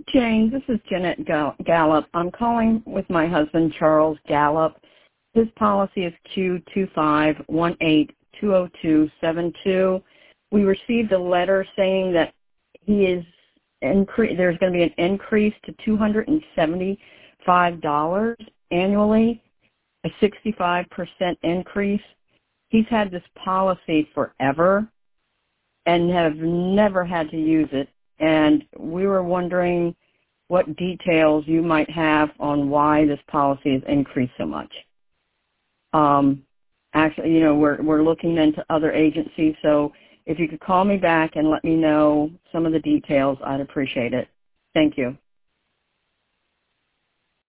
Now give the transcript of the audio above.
Jane, this is Jeanette Gallup. I'm calling with my husband, Charles Gallup. His policy is Q2518-20272. We received a letter saying that there's going to be an increase to $275 annually, a 65% increase. He's had this policy forever and have never had to use it. And we were wondering what details you might have on why this policy has increased so much. Actually, we're looking into other agencies, so if you could call me back and let me know some of the details, I'd appreciate it. Thank you.